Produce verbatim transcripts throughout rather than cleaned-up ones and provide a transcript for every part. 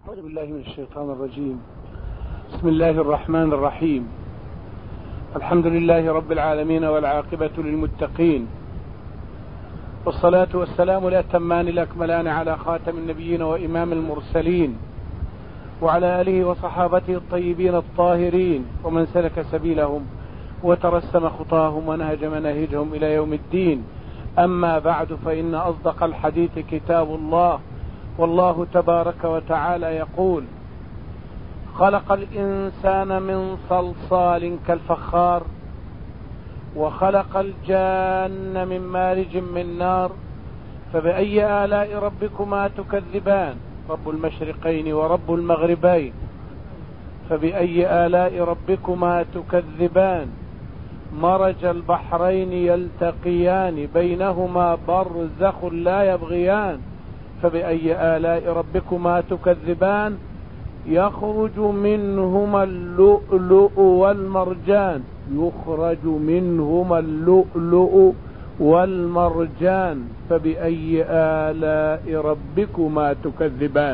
أعوذ بالله من الشيطان الرجيم. بسم الله الرحمن الرحيم. الحمد لله رب العالمين والعاقبة للمتقين، والصلاة والسلام الأتمان الأكملان على خاتم النبيين وإمام المرسلين وعلى آله وصحابته الطيبين الطاهرين ومن سلك سبيلهم وترسم خطاهم ونهج مناهجهم إلى يوم الدين. أما بعد، فإن أصدق الحديث كتاب الله، والله تبارك وتعالى يقول: خلق الإنسان من صلصال كالفخار وخلق الجان من مارج من نار فبأي آلاء ربكما تكذبان رب المشرقين ورب المغربين فبأي آلاء ربكما تكذبان مرج البحرين يلتقيان بينهما برزخ لا يبغيان فبأي آلاء ربكما تكذبان يخرج منهما اللؤلؤ والمرجان يخرج منهما اللؤلؤ والمرجان فبأي آلاء ربكما تكذبان.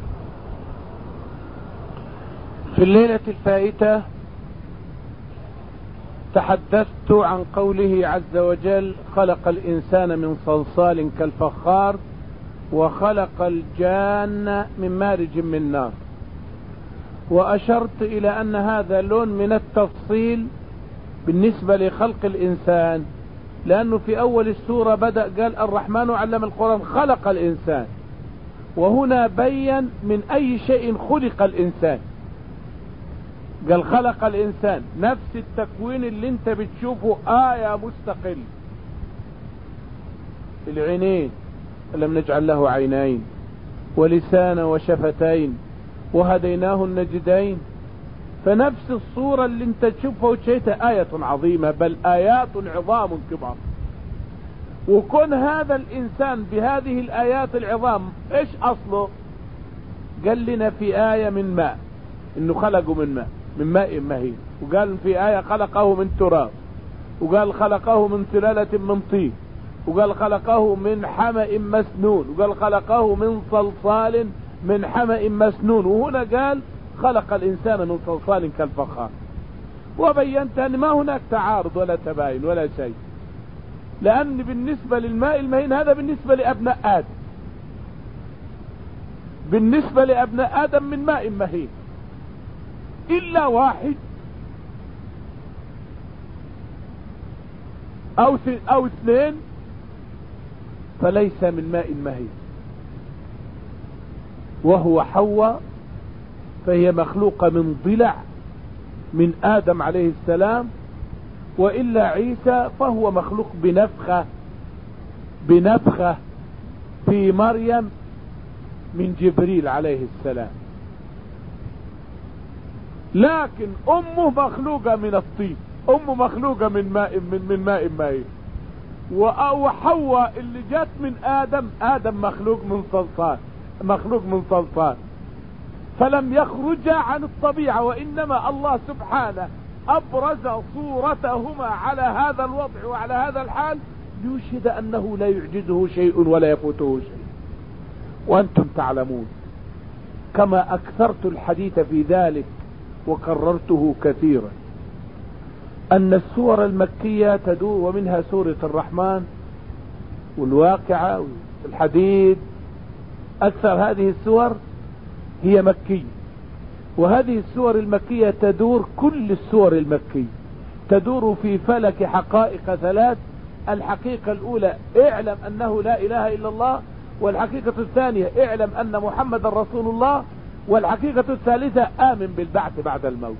في الليلة الفائتة تحدثت عن قوله عز وجل: خلق الإنسان من صلصال كالفخار وخلق الجان من مارج من نار، وأشرت إلى أن هذا لون من التفصيل بالنسبة لخلق الإنسان، لأنه في أول السورة بدأ قال: الرحمن علم القرآن خلق الإنسان، وهنا بين من أي شيء خلق الإنسان. قال خلق الإنسان، نفس التكوين اللي انت بتشوفه آية مستقل. العينين لم نجعل له عينين ولسانا وشفتين وهديناه النجدين، فنفس الصورة اللي انت تشوفها وتشيتها آية عظيمة، بل آيات عظام كبار. وكون هذا الإنسان بهذه الآيات العظام ايش أصله؟ قال لنا في آية من ماء، انه خلقه من ماء من ماء مهين، وقال في آية خلقه من تراب، وقال خلقه من سلالة من طين، وقال خلقه من حمأ مسنون، وقال خلقه من صلصال من حمأ مسنون، وهنا قال خلق الإنسان من صلصال كالفخار. وبينت أن ما هناك تعارض ولا تباين ولا شيء، لأن بالنسبة للماء المهين هذا بالنسبة لأبناء آدم، بالنسبة لأبناء آدم من ماء مهين، إلا واحد أو أو اثنين فليس من ماء مهين، وهو حواء، فهي مخلوقة من ضلع من آدم عليه السلام، وإلا عيسى فهو مخلوق بنفخة بنفخة في مريم من جبريل عليه السلام، لكن أمه مخلوقة من الطين، أمه مخلوقة من ماء من, من ماء مهين. وحواء اللي جات من آدم، آدم مخلوق من صلصال مخلوق من صلصال فلم يخرج عن الطبيعة، وإنما الله سبحانه أبرز صورتهما على هذا الوضع وعلى هذا الحال ليشهد أنه لا يعجزه شيء ولا يفوته شيء. وأنتم تعلمون كما أكثرت الحديث في ذلك وكررته كثيرا أن السور المكية تدور، ومنها سورة الرحمن والواقعة والحديد، أكثر هذه السور هي مكية. وهذه السور المكية تدور، كل السور المكية تدور في فلك حقائق ثلاث: الحقيقة الأولى اعلم أنه لا إله إلا الله، والحقيقة الثانية اعلم أن محمد رسول الله، والحقيقة الثالثة آمن بالبعث بعد الموت.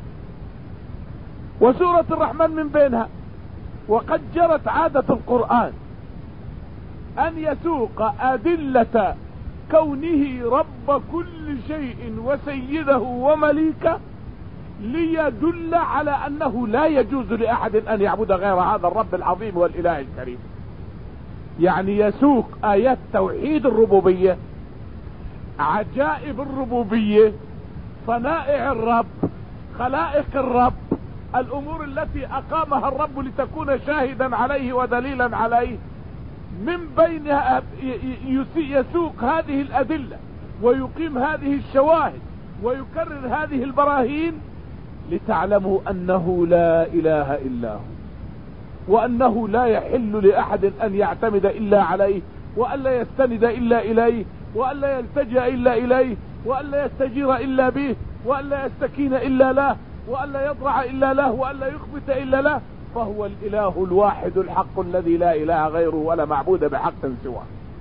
وسورة الرحمن من بينها. وقد جرت عادة القرآن أن يسوق أدلة كونه رب كل شيء وسيده ومليكه ليدل على أنه لا يجوز لأحد أن يعبد غير هذا الرب العظيم والإله الكريم. يعني يسوق آيات توحيد الربوبية، عجائب الربوبية، صنائع الرب، خلائق الرب، الأمور التي أقامها الرب لتكون شاهدا عليه ودليلا عليه، من بينها يسوق هذه الأدلة ويقيم هذه الشواهد ويكرر هذه البراهين لتعلموا أنه لا إله إلا هو، وأنه لا يحل لأحد أن يعتمد إلا عليه، وأن لا يستند إلا إليه، وأن لا يلتجأ إلا إليه، وأن لا يستجير إلا به، وأن لا يستكين إلا له، وأن لا يضرع إلا له، وأن لا يخبت إلا له. فهو الإله الواحد الحق الذي لا إله غيره ولا معبود بحق سواه.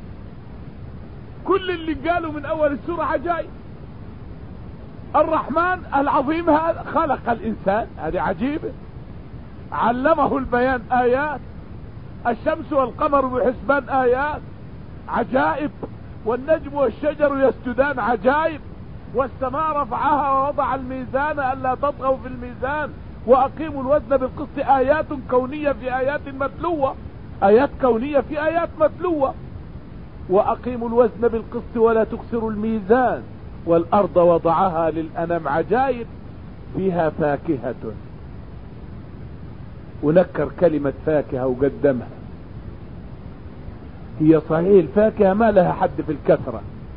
كل اللي قالوا من أول السورة عجائب. الرحمن العظيم هذا خلق الإنسان، هذه عجيبة، علمه البيان آيات، الشمس والقمر بحسبان آيات عجائب، والنجم والشجر يسجدان عجائب، والسماء رفعها ووضع الميزان ألا تطغوا في الميزان وأقيموا الوزن بالقسط. آيات كونية في آيات متلوة، آيات كونية في آيات متلوة. وأقيموا الوزن بالقسط ولا تكسروا الميزان، والأرض وضعها للأنام عجائب فيها فاكهة. ونكر كلمة فاكهة وقدمها. هي صحيح الفاكهة ما لها حد في الكثرة،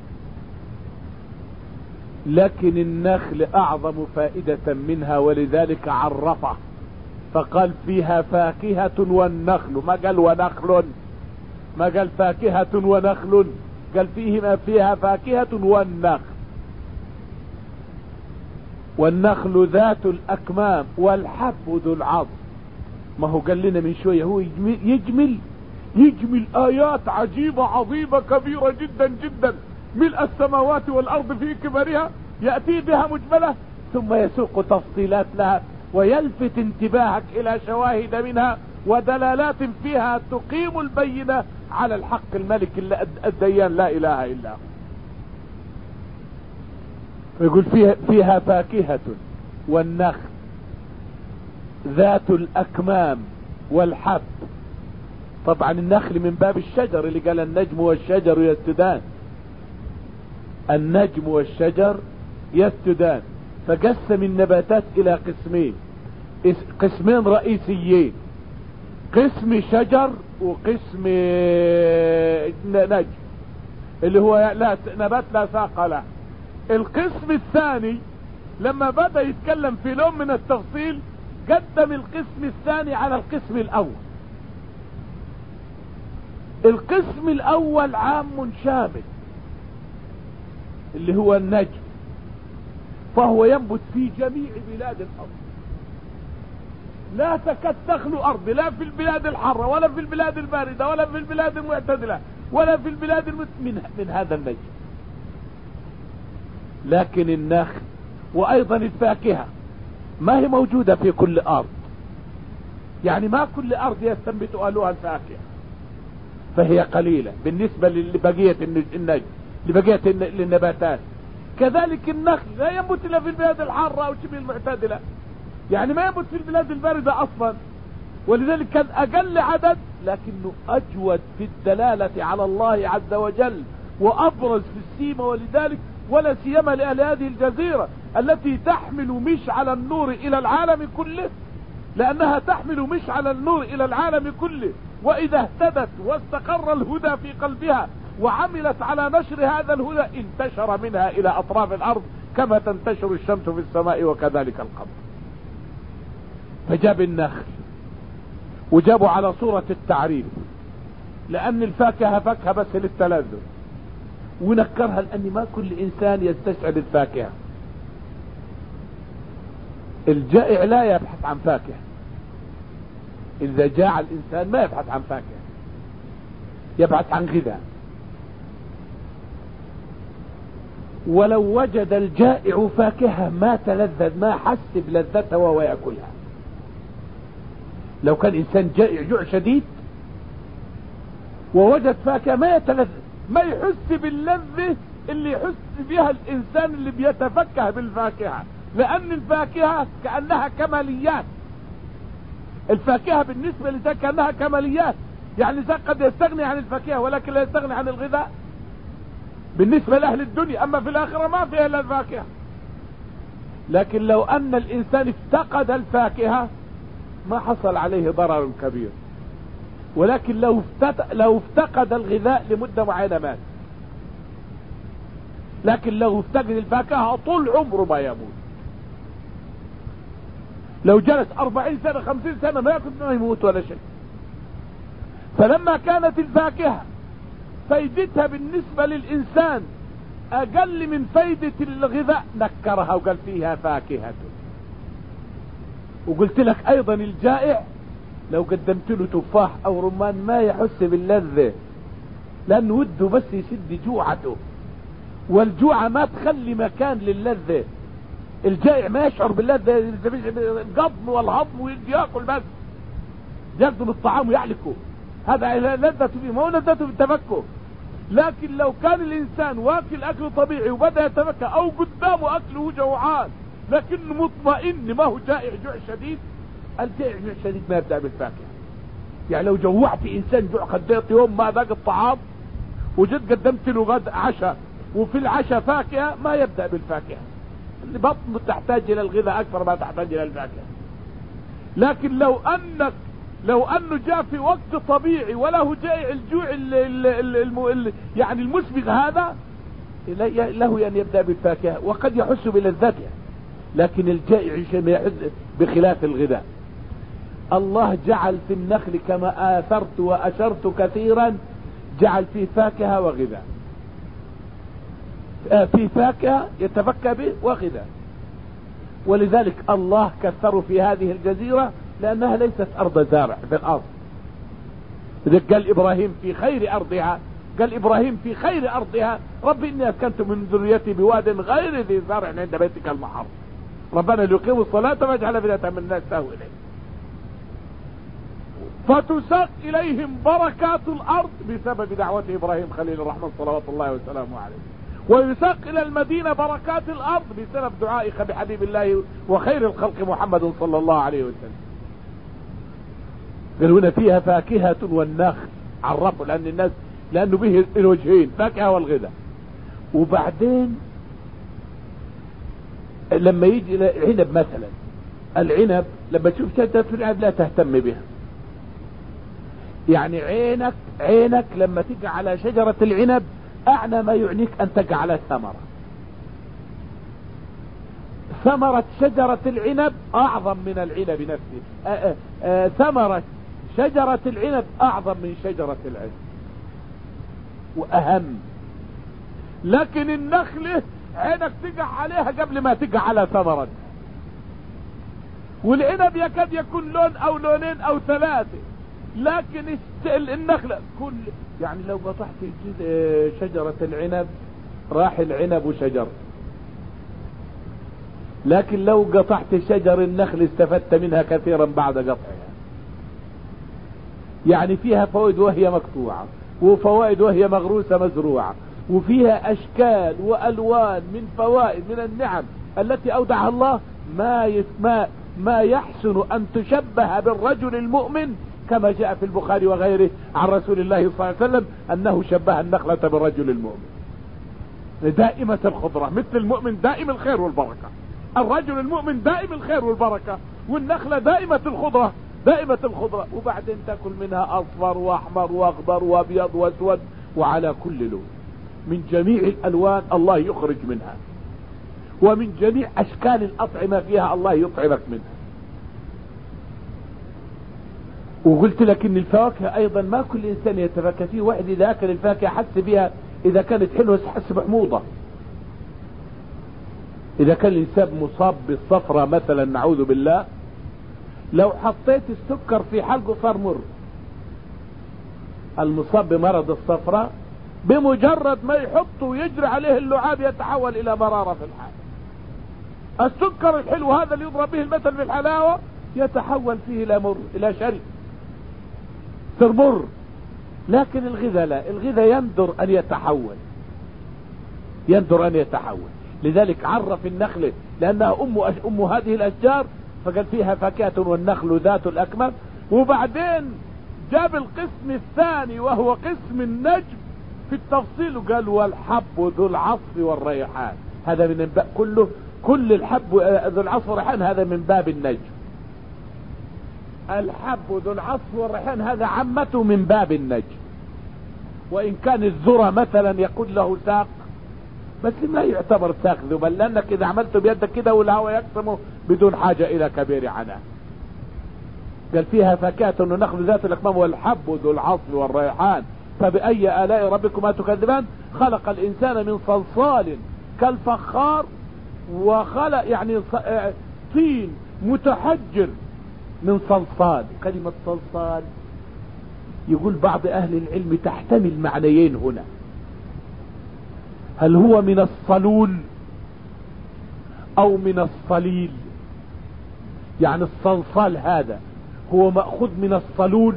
لكن النخل أعظم فائدة منها، ولذلك عرفه فقال فيها فاكهة والنخل، ما قال ونخل، ما قال فاكهة ونخل، قال فيهما فيها فاكهة والنخل. والنخل ذات الأكمام والحب ذو العظم. ما هو قال لنا من شوية هو يجمل يجمل, يجمل آيات عجيبة عظيمة كبيرة جدا جدا ملء السماوات والأرض في كبرها، يأتي بها مجملة ثم يسوق تفصيلات لها ويلفت انتباهك إلى شواهد منها ودلالات فيها تقيم البينة على الحق الملك الديان لا إله إلا هو. فيقول فيها, فيها فاكهة والنخل ذات الأكمام والحب. طبعا النخل من باب الشجر اللي قال النجم والشجر يسجدان، النجم والشجر يسجدان. فقسم النباتات إلى قسمين، قسمين رئيسيين، قسم شجر وقسم نجم اللي هو لا نبات لا ساق له. القسم الثاني لما بدأ يتكلم في لون من التفصيل قدم القسم الثاني على القسم الأول. القسم الأول عام شامل اللي هو النجم، فهو ينبت في جميع بلاد الأرض، لا تكاد تخلو أرض، لا في البلاد الحارة ولا في البلاد الباردة ولا في البلاد المعتدلة ولا في البلاد المت... من... من هذا النجم. لكن النخل وأيضا الفاكهة ما هي موجودة في كل أرض، يعني ما كل أرض يستنبت أهلها الفاكهة، فهي قليلة بالنسبة لبقية النجم لبقية النباتات. كذلك النخل لا ينبت إلا في البلاد الحارة أو شبه المعتدلة، يعني ما ينبت في البلاد الباردة أصلا، ولذلك كان أقل عدد لكنه أجود في الدلالة على الله عز وجل وأبرز في السيمة. ولذلك ولا سيما لأهل هذه الجزيرة التي تحمل مشعل النور إلى العالم كله، لأنها تحمل مشعل النور إلى العالم كله، وإذا اهتدت واستقر الهدى في قلبها وعملت على نشر هذا الهدى انتشر منها إلى أطراف الأرض كما تنتشر الشمس في السماء وكذلك القمر. فجاب النخل وجابوا على صورة التعريف، لأن الفاكهة فاكهة بس للتلذذ، ونكرها لأن ما كل إنسان يستشعر الفاكهة. الجائع لا يبحث عن فاكهة، إذا جاع الإنسان ما يبحث عن فاكهة، يبحث عن غذاء. ولو وجد الجائع فاكهة ما تلذذ، ما حس بلذتها وهو يأكلها. لو كان إنسان جائع جوع شديد ووجد فاكهة ما يتلذذ، ما يحس باللذة اللي يحس بها الإنسان اللي بيتفكه بالفاكهة، لأن الفاكهة كأنها كماليات. الفاكهة بالنسبة لذلك كأنها كماليات، يعني ذاك قد يستغني عن الفاكهة ولكن لا يستغني عن الغذاء بالنسبة لأهل الدنيا. أما في الآخرة ما فيها إلا الفاكهة. لكن لو أن الإنسان افتقد الفاكهة ما حصل عليه ضرر كبير، ولكن لو لو افتقد الغذاء لمدة معينة مات. لكن لو افتقد الفاكهة طول عمره ما يموت. لو جلس أربعين سنة خمسين سنة ما يأكل ما يموت ولا شيء. فلما كانت الفاكهة فايدتها بالنسبة للإنسان أقل من فايدة الغذاء نكرها وقال فيها فاكهة. وقلت لك أيضا الجائع لو قدمت له تفاح أو رمان ما يحس باللذة، لأنه وده بس يسد جوعته، والجوعة ما تخلي مكان للذة. الجائع ما يشعر باللذة، القضم والهضم ويأكل بس، يقدم الطعام ويعلكه، هذا لذته فيه، ما هو لذته بالتفكه. لكن لو كان الإنسان واكل أكل طبيعي وبدأ يتفكه أو قدامه أكله جوعان لكنه مطمئن ما هو جائع جوع شديد، الجائع جوع شديد ما يبدأ بالفاكهة. يعني لو جوعت إنسان جوع خديت يوم ما ذاق الطعام وجد قدمت له غد عشاء وفي العشاء فاكهة ما يبدأ بالفاكهة، اللي بطنه تحتاج إلى الغذاء أكثر ما تحتاج إلى الفاكهة. لكن لو أنك لو أنه جاء في وقت طبيعي وله جائع الجوع ال ال ال ال ال يعني المسبق هذا له أن يبدأ بالفاكهة وقد يحس بلذتها. لكن الجائع شيء يحس بخلاف الغذاء. الله جعل في النخل كما آثرت وأشرت كثيرا، جعل فيه فاكهة وغذاء، في فاكهة يتفكى به وغذاء. ولذلك الله كثر في هذه الجزيرة لأنها ليست أرض زارع في الأرض. قال إبراهيم في خير أرضها، قال إبراهيم في خير أرضها رب إني أسكنت من ذريتي بواد غير ذي زرع عند بيتك المحرم ربنا ليقيموا الصلاة فاجعل أفئدة من الناس تهوي إليه. فتساق إليهم بركات الأرض بسبب دعوة إبراهيم خليل الرحمن صلوات الله وسلامه عليه، ويساق إلى المدينة بركات الأرض بسبب دعائك بحبيب الله وخير الخلق محمد صلى الله عليه وسلم. قالوا هنا فيها فاكهة والنخل، عرفوا لأن الناس لأنه به الوجهين فاكهة والغذاء. وبعدين لما يجي عنب مثلا، العنب لما تشوف شجرة العنب لا تهتم بها، يعني عينك عينك لما تقع على شجرة العنب أعنى ما يعنيك أن تقع على ثمرة. ثمرة شجرة العنب أعظم من العنب نفسه، آآ آآ ثمرة شجرة العنب أعظم من شجرة العنب وأهم. لكن النخلة عينك تقع عليها قبل ما تقع على ثمرة، والعنب يكاد يكون لون أو لونين أو ثلاثة، لكن النخلة كل يعني لو قطعت شجرة العنب راح العنب وشجر، لكن لو قطعت شجر النخل استفدت منها كثيرا بعد قطعها. يعني فيها فوائد وهي مقطوعة، وفوائد وهي مغروسة مزروعة، وفيها أشكال وألوان من فوائد من النعم التي أودعها الله ما ما ما يحسن أن تشبه بالرجل المؤمن، كما جاء في البخاري وغيره عن رسول الله صلى الله عليه وسلم أنه شبه النخلة بالرجل المؤمن، دائمة الخضرة مثل المؤمن دائم الخير والبركة. الرجل المؤمن دائم الخير والبركة، والنخلة دائمة الخضرة دائمة الخضرة، وبعدين تأكل منها أصفر وأحمر وأخضر وأبيض وأسود وعلى كل لون، من جميع الألوان الله يخرج منها، ومن جميع أشكال الأطعمة فيها الله يطعمك منها. وقلت لك ان الفواكه ايضا ما كل انسان يتفاكه فيه، واحد اذا اكل الفاكهه حس بها اذا كانت حلوه حس بحموضه. اذا كان الانسان مصاب بالصفرة مثلا نعوذ بالله، لو حطيت السكر في حلقه صار مر. المصاب بمرض الصفرة بمجرد ما يحطه ويجري عليه اللعاب يتحول الى مرارة في الحال. السكر الحلو هذا اللي يضرب به المثل في الحلاوة يتحول فيه الى مر الى شرب ترمر. لكن الغذاء لا، الغذاء يندر ان يتحول يندر ان يتحول. لذلك عرف النخلة لانها ام ام هذه الاشجار، فقال فيها فاكهة والنخل ذات الاكمام. وبعدين جاب القسم الثاني وهو قسم النجم في التفصيل، وقال والحب ذو العصف والريحان، هذا من باب كله كل الحب ذو العصف والريحان هذا من باب النجم. الحب ذو العصف والريحان هذا عمته من باب النجم. وإن كان الذرة مثلا يكون له ساق بس ما يعتبر تخذبا، لانك اذا عملته بيدك كده والهواء يقسمه بدون حاجة الى كبير عناء. قال فيها فاكهة النخل ذات الاكمام والحب ذو العصف والريحان فبأي آلاء ربكما تكذبان. خلق الانسان من صلصال كالفخار، وخلق يعني طين متحجر من صلصال. كلمة صلصال يقول بعض اهل العلم تحتمل معنيين هنا، هل هو من الصلول او من الصليل؟ يعني الصلصال هذا هو مأخوذ من الصلول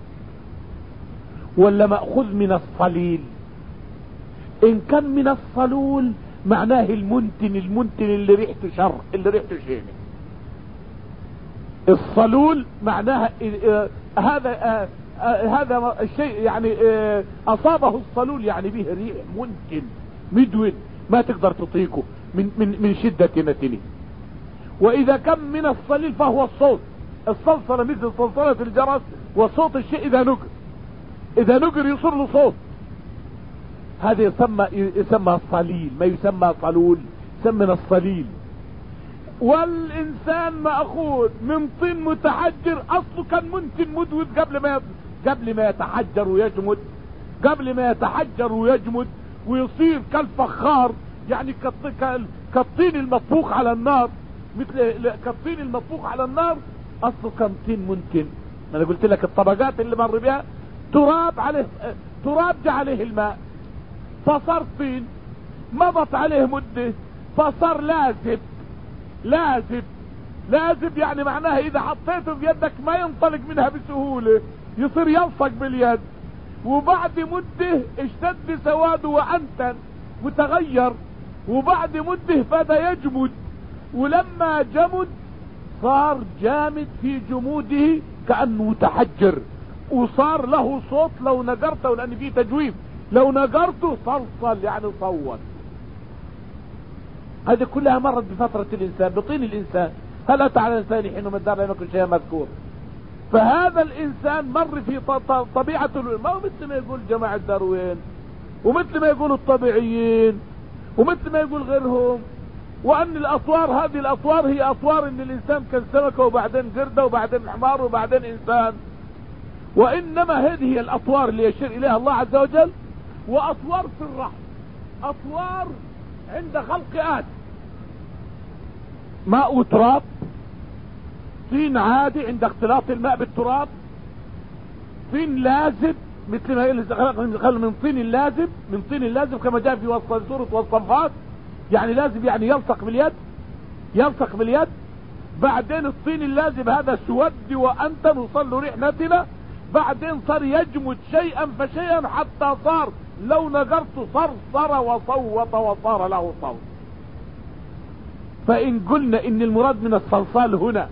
ولا مأخوذ من الصليل؟ ان كان من الصلول معناه المنتن، المنتن اللي ريحته شر، اللي ريحته شيني. الصلول معناها هذا هذا الشيء يعني اصابه الصلول يعني به ريح منتن مدود ما تقدر تطيقه من من من شدة نتنه. واذا كان من الصليل فهو الصوت، الصلصلة مثل صلصلة الجرس، وصوت الشيء اذا نقر، اذا نقر يصير له صوت، هذا يسمى يسمى صليل، ما يسمى صلول، يسمى من الصليل. والانسان مأخوذ من طين متحجر، اصله كان منتن مدود قبل ما قبل ما يتحجر ويجمد، قبل ما يتحجر ويجمد ويصير كالفخار، يعني كالطين المطبوخ على النار، مثل كالطين المطبوخ على النار، اصله كان طين منتن. انا قلت لك الطبقات اللي مر بها تراب، عليه تراب جاء عليه الماء فصار طين، مضت عليه مدة فصار لازب. لازب لازب يعني معناها اذا حطيته في يدك ما ينطلق منها بسهولة، يصير يلصق باليد، وبعد مدة اشتد سواده وانتن وتغير، وبعد مدة بدا يجمد، ولما جمد صار جامد في جموده كأنه متحجر، وصار له صوت لو نقرته، لان فيه تجويف، لو نقرته صلصل يعني صوت. هذه كلها مرت بفترة الانسان، بطين الانسان. هل اتى على الانسان حين من الدار لم يكن شيئا مذكور؟ فهذا الانسان مر في طبيعة، ما هو مثل ما يقول جماعة داروين، ومثل ما يقول الطبيعيين، ومثل ما يقول غيرهم، وان الاطوار هذه الاطوار هي اطوار ان الانسان كان سمكة وبعدين قردة وبعدين حمار وبعدين انسان. وانما هذه هي الاطوار اللي يشير اليها الله عز وجل. واطوار في الرحم، اطوار عند خلق آدم، ماء وتراب، طين عادي عند اختلاط الماء بالتراب، طين لازب مثل ما خلق من طين اللازب، من طين اللازب كما جاء في وصف سورة والصفات، يعني لازب يعني يلصق باليد، يلصق باليد. بعدين الطين اللازب هذا سود وانتن وصل له ريح نتنة، بعدين صار يجمد شيئا فشيئا حتى صار لو نقرت صرصر وصوت وصار له صوت. فإن قلنا إن المراد من الصلصال هنا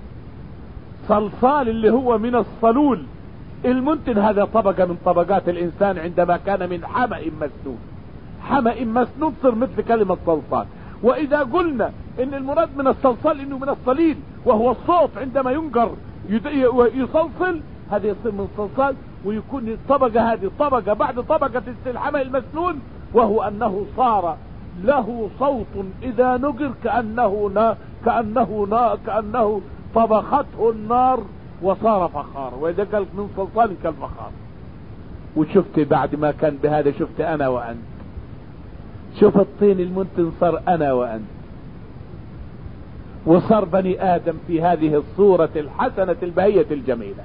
صلصال اللي هو من الصلول المنتن، هذا طبقة من طبقات الإنسان عندما كان من حمأ مسنون. حمأ مسنون تصير مثل كلمة صلصال. وإذا قلنا إن المراد من الصلصال إنه من الصليل وهو الصوت عندما ينقر يصلصل، هذا يصير من صلصال، ويكون الطبقة هذه طبقة بعد طبقة الحمأ المسنون، وهو أنه صار له صوت إذا نقر كأنه نا كأنه نا كأنه طبخته النار وصار فخار. وإذا قال من صلصال كالفخار. وشفت بعد ما كان بهذا شفت أنا وأنت، شوف الطين المنتن صار أنا وأنت، وصار بني آدم في هذه الصورة الحسنة البهية الجميلة.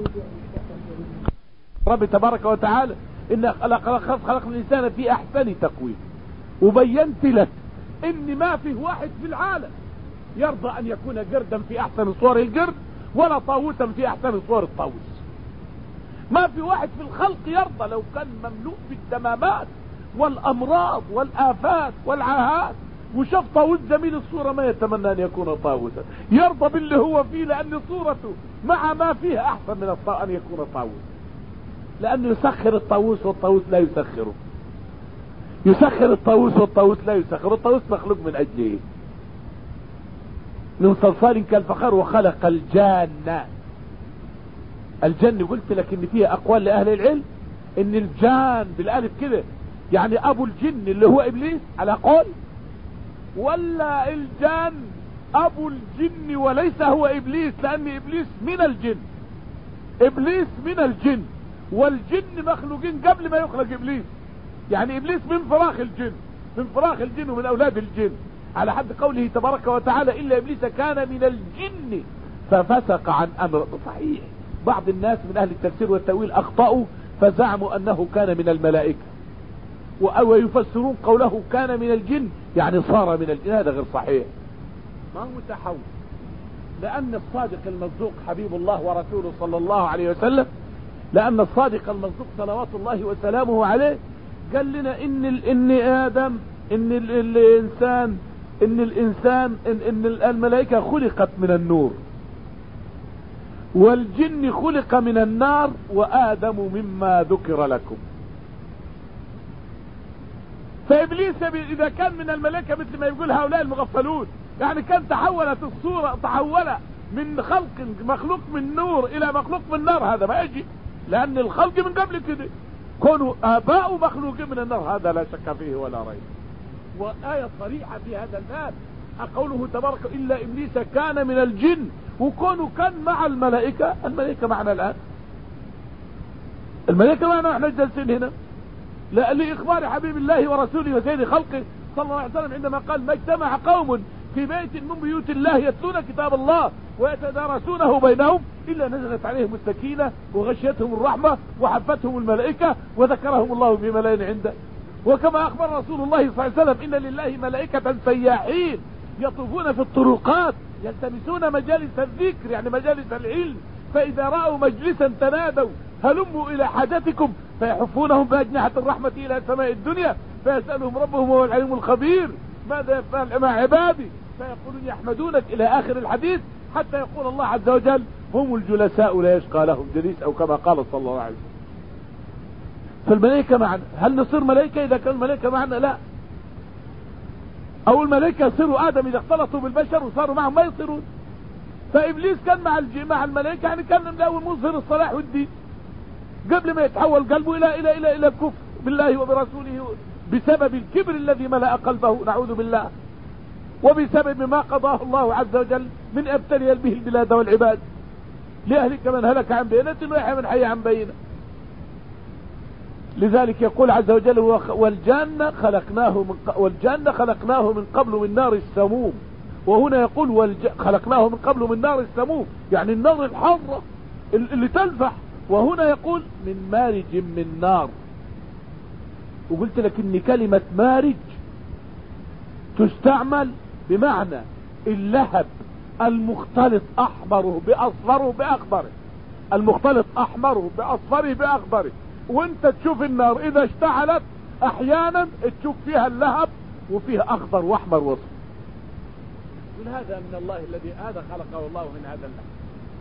رب تبارك وتعالى إن خلق, خلق, خلق الإنسان في أحسن تقويم، وبينت لك إن ما فيه واحد في العالم يرضى أن يكون قردا في أحسن صور القرد، ولا طاووسا في أحسن صور الطاووس. ما في واحد في الخلق يرضى لو كان مملوء بالدمامات والأمراض والآفات والعاهات، وشاف طاووس جميل الصورة ما يتمنى أن يكون طاووسا، يرضى باللي هو فيه لأن صورته مع ما فيها أحسن من أن يكون طاووس، لأنه يسخر الطاووس والطاووس لا يسخره، يسخر الطاووس والطاووس لا يسخر. الطاووس مخلوق من أجله من صلصال كالفخار. وخلق الجان، الجن قلت لك ان فيها اقوال لاهل العلم ان الجان بالالف كده يعني ابو الجن اللي هو ابليس على قول، ولا الجان ابو الجن وليس هو ابليس، لان ابليس من الجن، ابليس من الجن، والجن مخلوقين قبل ما يخلق ابليس. يعني ابليس من فراخ الجن، من فراخ الجن ومن اولاد الجن، على حد قوله تبارك وتعالى الا ابليس كان من الجن ففسق عن امر. صحيح بعض الناس من اهل التفسير والتأويل اخطأوا فزعموا انه كان من الملائكة، ويفسرون قوله كان من الجن يعني صار من الجن. هذا غير صحيح، ما هو متحول، لان الصادق المصدوق حبيب الله ورسوله صلى الله عليه وسلم، لان الصادق المصدوق صلوات الله وسلامه عليه قال لنا ان ال ان ادم ان ال الانسان ان الانسان ان, إن الملائكة خلقت من النور، والجن خلق من النار، وادم مما ذكر لكم. فابليس اذا كان من الملائكة مثل ما يقول هؤلاء المغفلون، يعني كان تحولت الصورة، تحول من خلق مخلوق من نور الى مخلوق من نار، هذا ما يجي، لان الخلق من قبل كده كونوا اباء مخلوقين من النار، هذا لا شك فيه ولا ريب. وآية صريحة في هذا الباب قوله تبارك الا ابليس كان من الجن، وكونه كان مع الملائكة. الملائكة معنا الان، الملائكة معنا واحنا جالسين هنا، لا لإخبار حبيب الله ورسوله وسيد خلقه صلى الله عليه وسلم عندما قال ما اجتمع قوم في بيت من بيوت الله يتلون كتاب الله ويتدارسونه بينهم إلا نزلت عليهم السكينة وغشيتهم الرحمة وحفتهم الملائكة وذكرهم الله في ملائكة عنده. وكما أخبر رسول الله صلى الله عليه وسلم إن لله ملائكة سياحين يطوفون في الطرقات يلتمسون مجالس الذكر، يعني مجالس العلم، فإذا رأوا مجلسا تنادوا هلموا إلى حاجتكم فيحفونهم بأجنحة الرحمة إلى سماء الدنيا فيسألهم ربهم وهو العليم الخبير ماذا يفعل مع عبادي فيقولون يحمدونك إلى آخر الحديث، حتى يقول الله عز وجل هم الجلساء لا يشقى لهم جليس، أو كما قال صلى الله عليه وسلم. فالملائكة معنا، هل نصير ملائكة إذا كان الملائكة معنا؟ لا. أو الملائكة يصيروا آدم إذا اختلطوا بالبشر وصاروا معهم ما يصيرون. فإبليس كان مع مع الملائكة، يعني كان من أول مظهر الصلاح والدين قبل ما يتحول قلبه إلى إلى إلى إلى الكفر بالله وبرسوله بسبب الكبر الذي ملأ قلبه، نعوذ بالله، وبسبب ما قضاه الله عز وجل من ابتلي به البلاد والعباد لأهلك من هلك عن بينة ويحيى من حي عن بينة. لذلك يقول عز وجل والجنة خلقناه من والجنة خلقناه من قبل من نار السموم، وهنا يقول والج... خلقناه من قبل من نار السموم، يعني النار الحارة اللي تلفح، وهنا يقول من مارج من نار. وقلت لك ان كلمة مارج تستعمل بمعنى اللهب المختلط احمره باصفره باخضره، المختلط احمره باصفره باخضره. وانت تشوف النار اذا اشتعلت احيانا تشوف فيها اللهب وفيها اخضر واحمر وصف. من هذا من الله الذي هذا خلقه الله من هذا اللهب.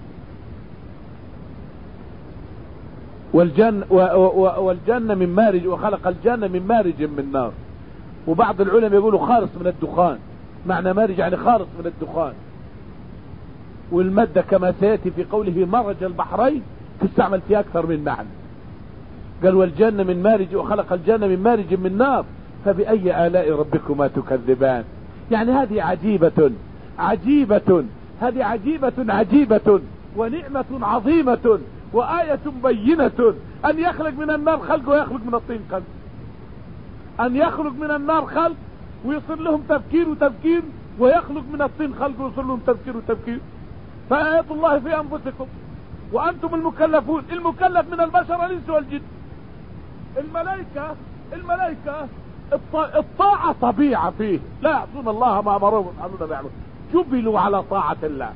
والجنة, والجنة من مارج، وخلق الجنة من مارج من نار. وبعض العلماء يقولوا خالص من الدخان، معنى مارج يعني خالص من الدخان. والمادة كما سيأتي في قوله مرج البحرين تستعمل في أكثر من معنى. قال والجنة من مارج وخلق الجنة من مارج من نار فبأي آلاء ربكما تكذبان. يعني هذه عجيبة عجيبة هذه عجيبة عجيبة ونعمة عظيمة وآية بينة أن يخلق من النار خلق ويخلق من الطين خلق، أن يخلق من النار خلق ويصير لهم تفكير وتفكير، ويخلق من الطين خلق ويصير لهم تفكير وتفكير. فآية الله في أنفسكم وأنتم المكلفون، المكلف من البشر الإنس والجن. الملائكة الملائكة الطاعة طبيعة فيه، لا يعصون الله ما أمرهم ويفعلون ما يعملون، جبلوا على طاعة الله،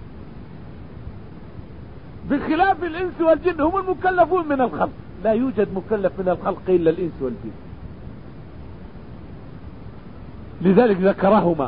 بخلاف الإنس والجن هم المكلفون من الخلق. لا يوجد مكلف من الخلق إلا الإنس والجن. لذلك ذكرهما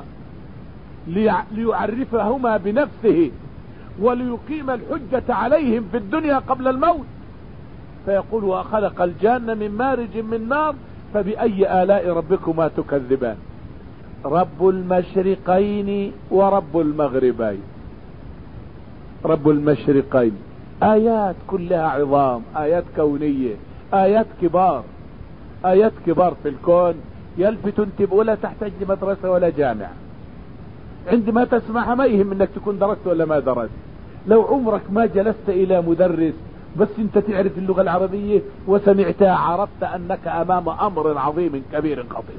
ليعرفهما بنفسه وليقيم الحجة عليهم في الدنيا قبل الموت. فيقول وخلق الجنة من مارج من نار فبأي آلاء ربكما تكذبان. رب المشرقين ورب المغربين. رب المشرقين آيات كلها عظام، آيات كونية، آيات كبار. آيات كبار في الكون يلفت انتبه، ولا تحتاج لمدرسة ولا جامعة. عندما تسمعها ما يهم انك تكون درست ولا ما درست. لو عمرك ما جلست الى مدرس بس انت تعرف اللغة العربية وسمعتها عرفت انك امام امر عظيم كبير خطير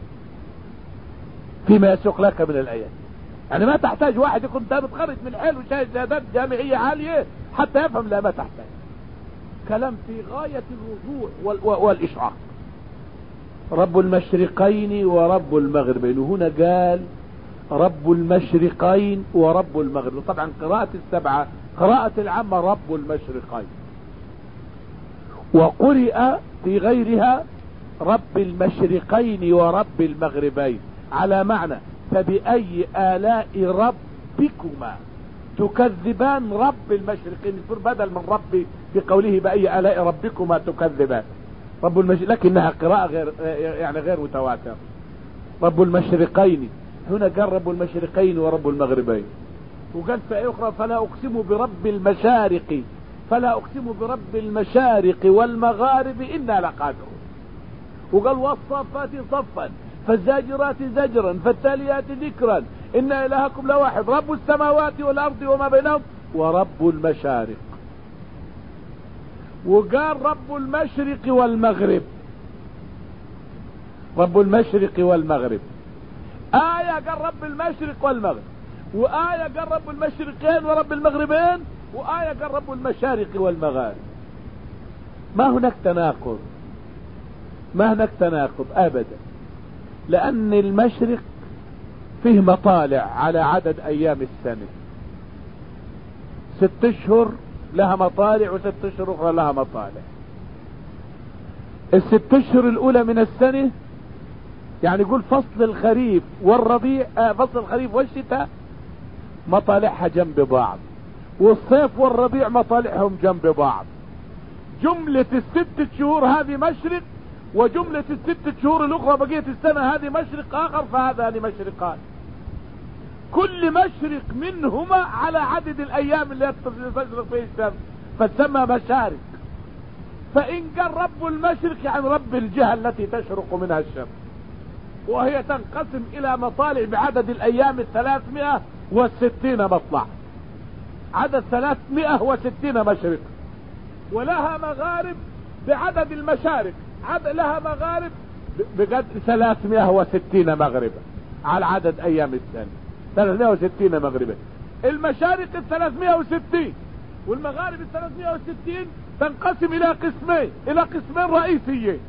فيما يسوق لك من الايات. يعني ما تحتاج واحد يكون متخرج من حلو وشاهد شهادات جامعية عالية حتى يفهم، لا ما تحتاج. كلام في غاية الوضوح والإشراق. رب المشرقين ورب المغربين، وهنا قال رب المشرقين ورب المغرب. طبعا قراءة السبعة قراءة العامة رب المشرقين، وقرئ في غيرها رب المشرقين ورب المغربين على معنى فبأي آلاء ربكما تكذبان. رب المشرقين يصير بدل من ربي في قوله بأي آلاء ربكما تكذبان رب المشرق، لكنها قراءة غير يعني غير متواترة. رب المشرقين هنا قال رب المشرقين ورب المغربين، وقال في آية أخرى فلا أقسم برب المشارق فلا أقسم برب المشارق والمغارب إنا لقادرون. وقال والصفات صفا فالزاجرات زجرا فالتاليات ذكرا إن إلهكم لواحد رب السماوات والأرض وما بينهم ورب المشارق. وقال رب المشرق والمغرب، رب المشرق والمغرب. آية قال رب المشرق والمغرب، وآية قال رب المشرقين ورب المغربين، وآية قال رب المشارق والمغارب. ما هناك تناقض، ما هناك تناقض أبدا، لأن المشرق فيه مطالع على عدد أيام السنة، ست اشهر لها مطالع وست اشهر أخرى لها مطالع. الست اشهر الأولى من السنة يعني يقول فصل الخريف والربيع آه فصل الخريف والشتاء مطالعها جنب بعض، والصيف والربيع مطالعهم جنب بعض. جملة الست شهور هذه مشرق، وجملة الست شهور الأخرى بقية السنة هذه مشرق آخر، فهذان مشرقان. كل مشرق منهما على عدد الأيام اللي تشرق فيه الشمس فتسمى مشارق. فإن قال رب المشرق يعني رب الجهة التي تشرق منها الشمس، وهي تنقسم إلى مطالع بعدد الأيام الثلاثمائة والستين مطلع، عدد ثلاثمائة وستين مشرق. ولها مغارب بعدد المشارق، عدد لها مغارب بقدر ثلاثمائة وستين مغربا على عدد أيام السنة، ثلاثمائة وستين مغربا. المشارق الثلاثمائة وستين والمغارب الثلاثمائة وستين تنقسم إلى قسمين، إلى قسمين رئيسيين.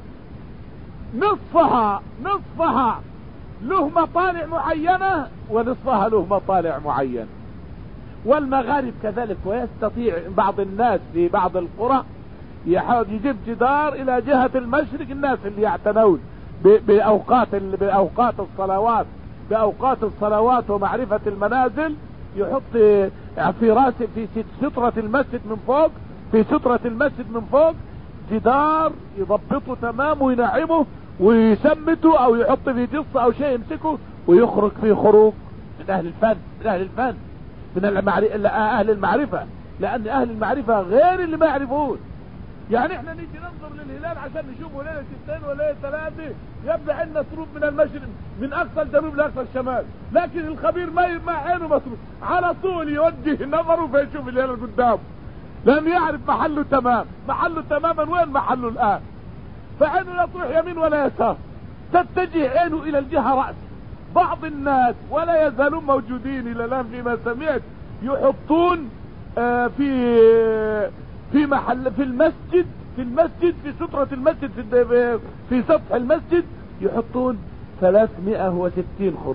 نصفها نصفها له مطالع معينة ونصفها له مطالع معينة. والمغارب كذلك. ويستطيع بعض الناس في بعض القرى يحاول يجيب جدار إلى جهة المشرق، الناس اللي يعتنون بأوقات بأوقات الصلوات بأوقات الصلوات ومعرفة المنازل، يحط في راسه في سترة المسجد من فوق في سترة المسجد من فوق جدار يضبطه تمام وينعمه ويسمته، او يحط فيه جصة او شيء يمسكه ويخرج فيه خروج من اهل الفن من اهل الفن من اهل المعرفة، لان اهل المعرفة غير اللي ما يعرفون. يعني احنا نيجي ننظر للهلال عشان نشوفه ليلة اثنين وليلة ثلاثة، يبدأ عندنا سروب من المشرق من اقصى الجنوب لاقصى الشمال، لكن الخبير ما ما عينه مسروب على طول يوجه نظره فيشوف الليلة قدامه، لأنه يعرف محله تمام محله تماما وين محله الآن. فعينه لا تروح يمين ولا يسار، تتجه عينه إلى الجهة رأسه. بعض الناس ولا يزالون موجودين إلى الآن فيما سمعت يحطون آه في في محل في المسجد في المسجد في سترة المسجد في, في سطح المسجد يحطون ثلاثمائة وستين خرق،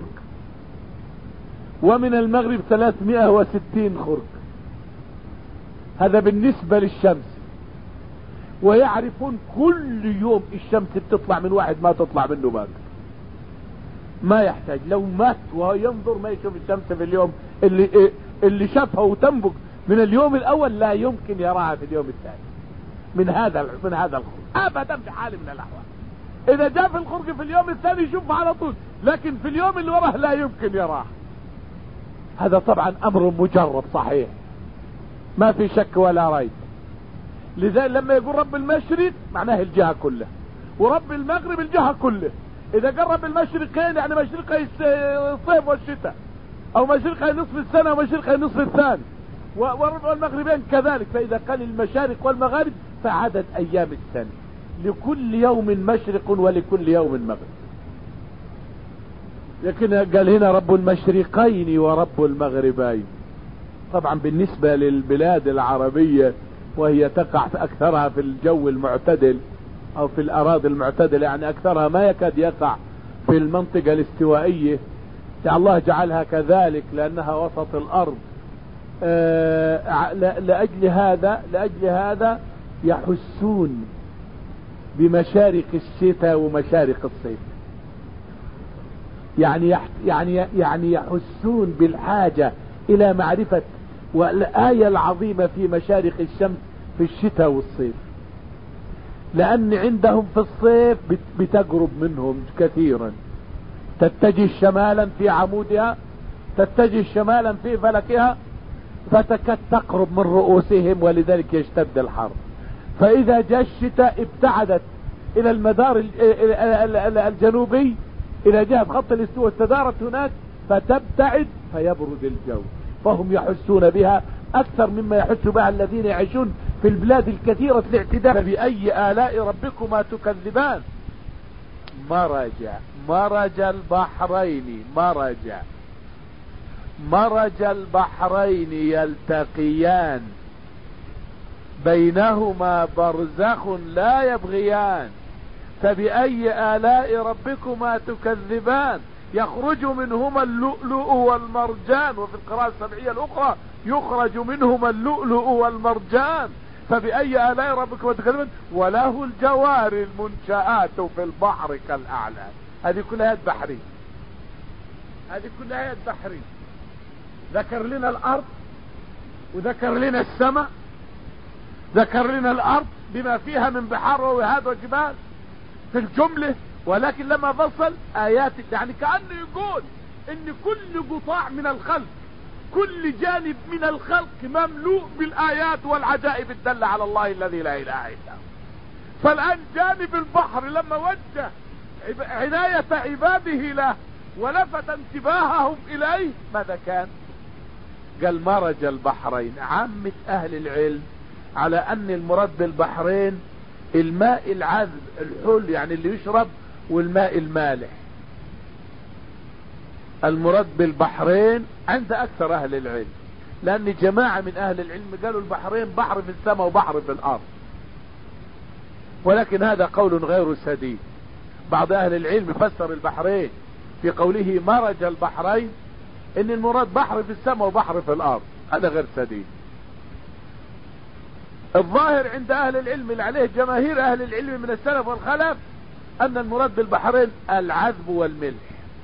ومن المغرب ثلاثمائة وستين خرق. هذا بالنسبة للشمس. ويعرفون كل يوم الشمس بتطلع من واحد ما تطلع منه باقي، ما يحتاج لو مات وينظر ما يشوف الشمس في اليوم اللي اللي شافها وتنبق من اليوم الاول لا يمكن يراها في اليوم الثاني من هذا من هذا الخرق ابدا بحال من الاحوال. اذا جاء في الخرق في اليوم الثاني يشوفها على طول، لكن في اليوم اللي وراه لا يمكن يراه. هذا طبعا امر مجرب صحيح ما في شك ولا ريب. لذلك لما يقول رب المشرق معناه الجهة كلها، ورب المغرب الجهة كله. اذا قرب المشرقين يعني مشرقي الصيف والشتاء، او مشرقي نصف السنة ومشرقي نصف الثاني، والمغربين كذلك. فاذا قال المشارق والمغارب فعدد ايام السنة، لكل يوم مشرق ولكل يوم مغرب. لكن قال هنا رب المشرقين ورب المغربين. طبعا بالنسبة للبلاد العربية وهي تقع في اكثرها في الجو المعتدل او في الاراضي المعتدلة، يعني اكثرها ما يكاد يقع في المنطقة الاستوائية، الله جعلها كذلك لانها وسط الارض. آه لاجل هذا لاجل هذا يحسون بمشارق الشتاء ومشارق الصيف، يعني يعني يعني يحسون بالحاجة الى معرفة والآية العظيمة في مشارق الشمس في الشتاء والصيف، لأن عندهم في الصيف بتقرب منهم كثيرا، تتجه شمالا في عمودها، تتجه شمالا في فلكها، فتكاد تقرب من رؤوسهم، ولذلك يشتد الحر. فإذا جاء الشتاء ابتعدت إلى المدار الجنوبي إلى جهة خط الاستواء، استدارت هناك فتبتعد فيبرد الجو، فهم يحسون بها أكثر مما يحس بها الذين يعيشون في البلاد الكثيرة الاعتداء. فبأي آلاء ربكما تكذبان؟ مرج مرج البحرين مرج مرج البحرين يلتقيان بينهما برزخ لا يبغيان فبأي آلاء ربكما تكذبان؟ يخرج منهما اللؤلؤ والمرجان، وفي القراءة السبعية الأخرى يخرج منهما اللؤلؤ والمرجان فبأي آلاء ربكما تكذبان؟ وله الجوار المنشآت في البحر كالأعلام. هذه كلها آيات بحرية، هذه كلها آيات بحرية. ذكر لنا الأرض وذكر لنا السماء، ذكر لنا الأرض بما فيها من بحار ووهاد وجبال في الجملة، ولكن لما فصل آيات يعني كأنه يقول ان كل قطاع من الخلق، كل جانب من الخلق مملوء بالآيات والعجائب الدالة على الله الذي لا إله إلا هو. فالآن جانب البحر لما وجه عناية عباده له ولفت انتباههم إليه ماذا كان؟ قال مرج البحرين. عامة أهل العلم على أن المراد بالبحرين الماء العذب الحل يعني اللي يشرب، والماء المالح. المراد بالبحرين عند أكثر أهل العلم، لأن جماعة من أهل العلم قالوا البحرين بحر في السماء وبحر في الأرض، ولكن هذا قول غير سديد. بعض أهل العلم فسر البحرين في قوله مرج البحرين ان المراد بحر في السماء وبحر في الأرض، هذا غير سديد. الظاهر عند أهل العلم اللي عليه جماهير أهل العلم من السلف والخلف أن المراد بالبحرين العذب والملح.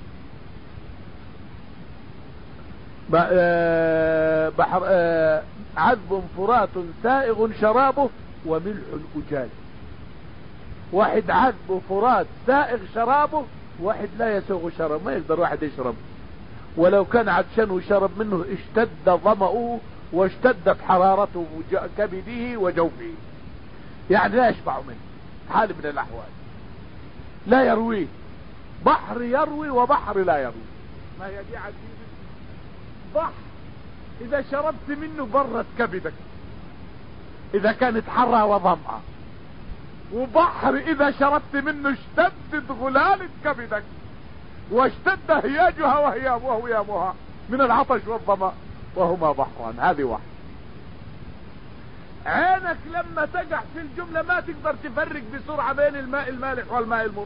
بحر عذب فرات سائغ شرابه وملح أجاج. واحد عذب فرات سائغ شرابه، واحد لا يسوغ شراب، ما يقدر واحد يشرب، ولو كان عطشان وشرب منه اشتد ظمأه واشتدت حرارته كبده وجوفه، يعني لا يشبع منه حال من الأحوال، لا يرويه. بحر يروي وبحر لا يروي، ما هي دي عجيبة. بحر إذا شربت منه برت كبدك إذا كانت حرة وظمأة، وبحر إذا شربت منه اشتدت غلالة كبدك واشتد هياجها وهيامها من العطش والظمأ، وهما بحران. هذه واحد. عينك لما تقع في الجملة ما تقدر تفرق بسرعة بين الماء المالح والماء المر.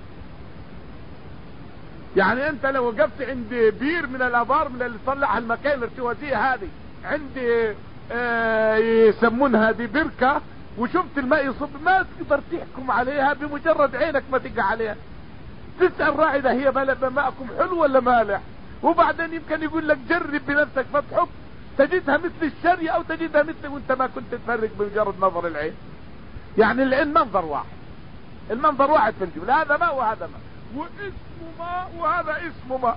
يعني انت لو وقفت عند بير من الابار من اللي تصلح المكان الارتوازية هذه، عند اه يسمونها دي بركة، وشفت الماء يصب، ما تقدر تحكم عليها بمجرد عينك ما تقع عليها. تسأل راعي ده هي ماءكم حلو ولا مالح، وبعدين يمكن يقول لك جرب بنفسك فتحب تجدها مثل الشري او تجدها مثل وانت ما كنت تفرق بمجرد نظر العين. يعني العين منظر واحد، المنظر واحد في الجملة، هذا ماء وهذا ماء، واسمه ماء وهذا اسمه ماء.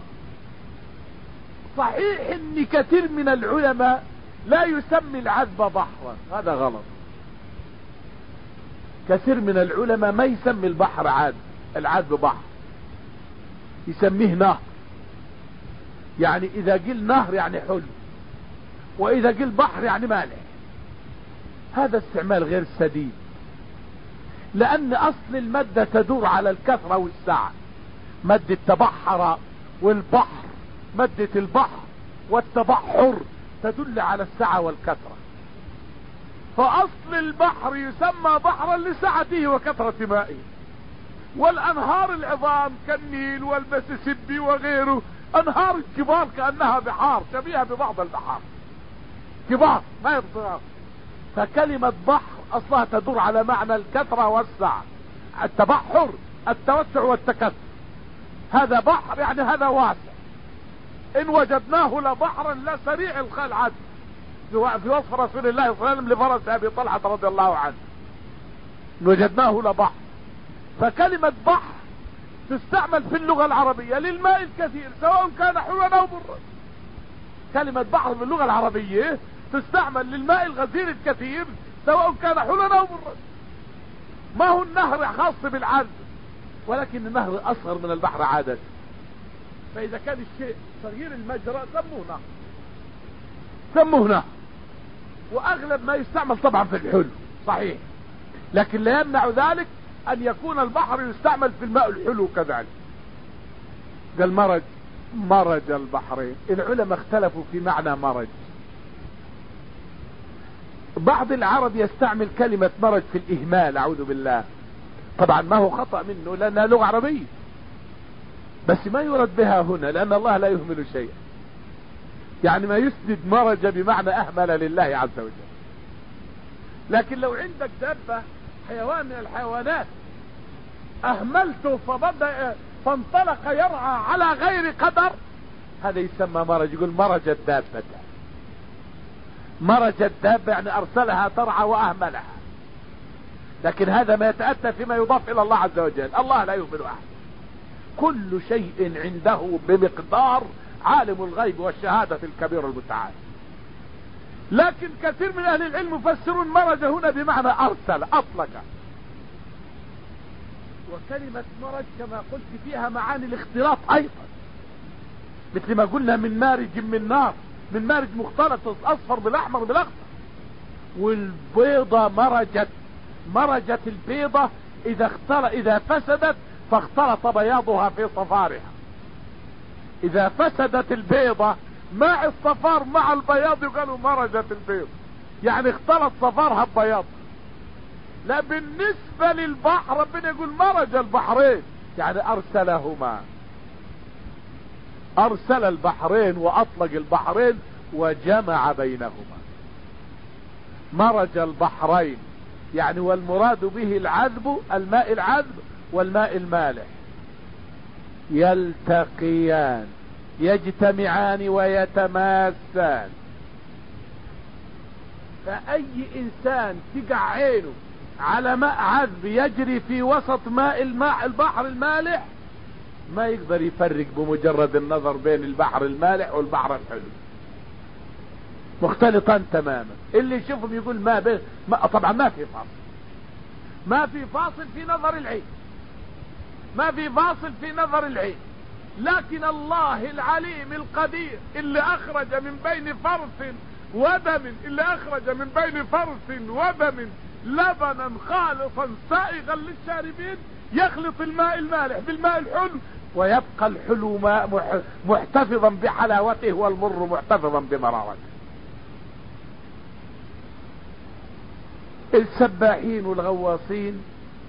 صحيح ان كثير من العلماء لا يسمي العذب بحرا، هذا غلط. كثير من العلماء ما يسمي البحر عاد العذب بحر، يسميه نهر. يعني اذا قيل نهر يعني حلو، واذا قيل بحر يعني مالح. هذا استعمال غير سديد، لان اصل المادة تدور على الكثرة والسعة. مادة تبحر والبحر، مادة البحر والتبحر تدل على السعة والكثرة. فاصل البحر يسمى بحرا لسعته وكثرة مائه. والانهار العظام كالنيل والمسيسيبي وغيره انهار الجبال كأنها بحار شبيهة ببعض البحار، كبار ما يرضى. فكلمة بحر اصلها تدور على معنى الكثرة والسعة، التبحر التوسع والتكثر. هذا بحر يعني هذا واسع. ان وجدناه لبحرا لسريع العد في وصف رسول الله صلى الله عليه وسلم لفرس ابي طلحة رضي الله عنه، ان وجدناه لبحر. فكلمة بحر تستعمل في اللغة العربية للماء الكثير سواء كان حلوا او برا. كلمة بحر في اللغة العربية تستعمل للماء الغزير الكثير سواء كان حلوا او برا. ما هو النهر خاص بالعذب، ولكن النهر اصغر من البحر عادة. فاذا كان الشيء صغير المجرى سموه نهر، سموه نهر. واغلب ما يستعمل طبعا في الحلو صحيح، لكن لا يمنع ذلك ان يكون البحر يستعمل في الماء الحلو كذلك. قال مرج، مرج البحرين. العلماء اختلفوا في معنى مرج. بعض العرب يستعمل كلمة مرج في الاهمال، اعوذ بالله. طبعا ما هو خطأ منه لانها لغة عربية، بس ما يرد بها هنا لان الله لا يهمل شيئا. يعني ما يسند مرج بمعنى اهمل لله عز وجل. لكن لو عندك دابة حيوان من الحيوانات اهملته فبدأ فانطلق يرعى على غير قدر، هذا يسمى مرج. يقول مرج الدابة، مرج الدابة يعني ارسلها ترعى واهملها. لكن هذا ما يتأتى فيما يضاف الى الله عز وجل. الله لا يهمل احد، كل شيء عنده بمقدار، عالم الغيب والشهادة الكبير المتعال. لكن كثير من اهل العلم يفسرون مرج هنا بمعنى ارسل، اطلق. وكلمة مرج كما قلت فيها معاني الاختلاط ايضا، مثل ما قلنا من مارج من نار، من مارج مختلط الاصفر بالاحمر بالاخضر. والبيضة مرجت، مرجت البيضة اذا اختلط، اذا فسدت فاختلط بياضها في صفارها. اذا فسدت البيضة مع الصفار مع البياض يقالوا مرجت البيض، يعني اختلط صفارها ببياض. لا بالنسبة للبحر ربنا يقول مرج البحرين، يعني ارسلهما، ارسل البحرين واطلق البحرين وجمع بينهما. مرج البحرين يعني والمراد به العذب، الماء العذب والماء المالح. يلتقيان، يجتمعان ويتماسان. فأي إنسان تقع عينه على ماء عذب يجري في وسط ماء الماء البحر المالح ما يقدر يفرق بمجرد النظر بين البحر المالح والبحر الحلو، مختلطان تماما. اللي يشوفهم يقول ما بين ما، طبعا ما في فاصل، ما في فاصل في نظر العين، ما في فاصل في نظر العين. لكن الله العليم القدير اللي اخرج من بين فرث ودم، اللي اخرج من بين فرث ودم لبنا خالصا سائغا للشاربين، يخلط الماء المالح بالماء الحلو ويبقى الحلو ماء محتفظا بحلاوته والمر محتفظا بمرارته. السباحين والغواصين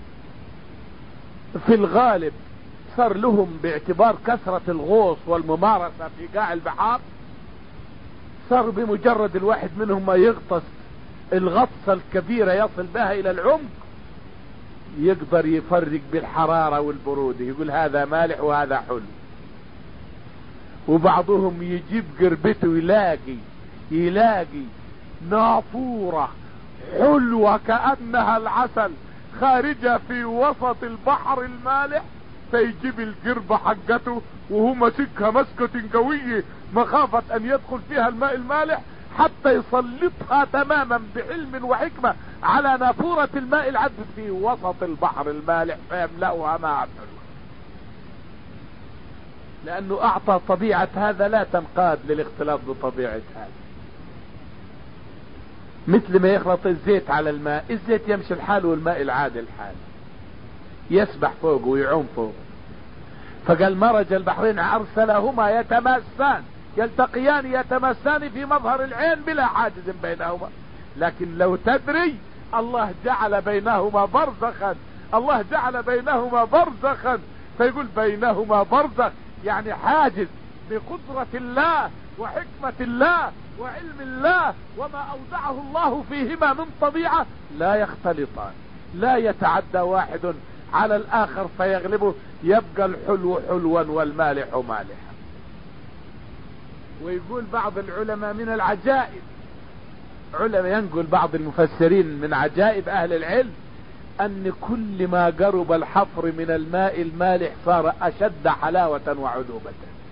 في الغالب صار لهم باعتبار كثرة الغوص والممارسة في قاع البحار، صار بمجرد الواحد منهم ما يغطس الغطسة الكبيرة يصل بها الى العمق يقدر يفرق بالحرارة والبرودة، يقول هذا مالح وهذا حلو. وبعضهم يجيب قربته يلاقي يلاقي نافورة حلوة كأنها العسل خارجة في وسط البحر المالح، فيجيب القربة حقته وهو مسكها مسكة قوية مخافة ان يدخل فيها الماء المالح، حتى يسلطها تماما بحلم وحكمة على نافورة الماء العذب في وسط البحر المالح فيملأها ماء حلو، لأنه أعطى طبيعة هذا لا تنقاد للاختلاط بطبيعة هذا. مثل ما يخلط الزيت على الماء، الزيت يمشي الحال والماء العادي الحال، يسبح فوقه ويعوم فوقه. فقال مرج البحرين أرسلهما يتماسان، يلتقيان يتماسان في مظهر العين بلا حاجز بينهما. لكن لو تدري الله جعل بينهما برزخا، الله جعل بينهما برزخا، فيقول بينهما برزخ يعني حاجز بقدرة الله وحكمة الله وعلم الله وما أودعه الله فيهما من طبيعة، لا يختلطان، لا يتعدى واحد على الآخر فيغلبه، يبقى الحلو حلوا والمالح مالحا. ويقول بعض العلماء من العجائب، علماء ينقل بعض المفسرين من عجائب أهل العلم، أن كل ما قرب الحفر من الماء المالح صار أشد حلاوة وعذوبة.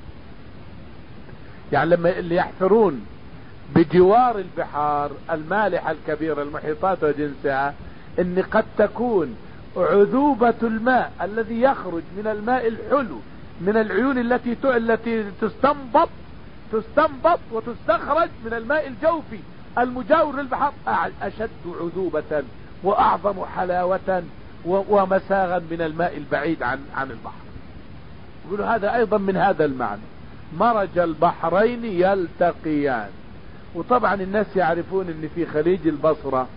يعني لما اللي يحفرون بجوار البحار المالحة الكبيرة المحيطات وجنسها، ان قد تكون عذوبة الماء الذي يخرج من الماء الحلو من العيون التي التي تستنبط تستنبط وتستخرج من الماء الجوفي المجاور للبحر أشد عذوبة وأعظم حلاوة ومساغا من الماء البعيد عن عن البحر. يقولوا هذا أيضا من هذا المعنى، مرج البحرين يلتقيان. وطبعا الناس يعرفون ان في خليج البصرة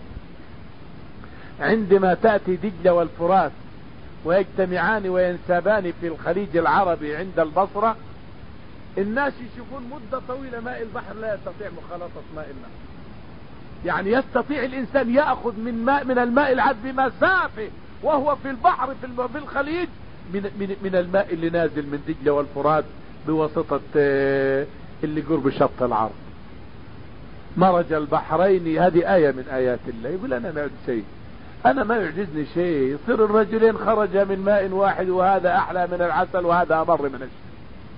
عندما تأتي دجلة والفرات ويجتمعان وينسابان في الخليج العربي عند البصرة، الناس يشوفون مدة طويلة ماء البحر لا يستطيع مخالطة ماء النهر. يعني يستطيع الإنسان يأخذ من ماء من الماء العذب مسافة وهو في البحر في الخليج من, من, من الماء اللي نازل من دجلة والفرات بواسطة اللي قرب شط العرب. مرج البحرين، هذه آية من آيات الله. يقول أنا ما يعجز شيء، أنا ما يعجزني شيء، يصير الرجلين خرج من ماء واحد وهذا أحلى من العسل وهذا أمر من الشيء،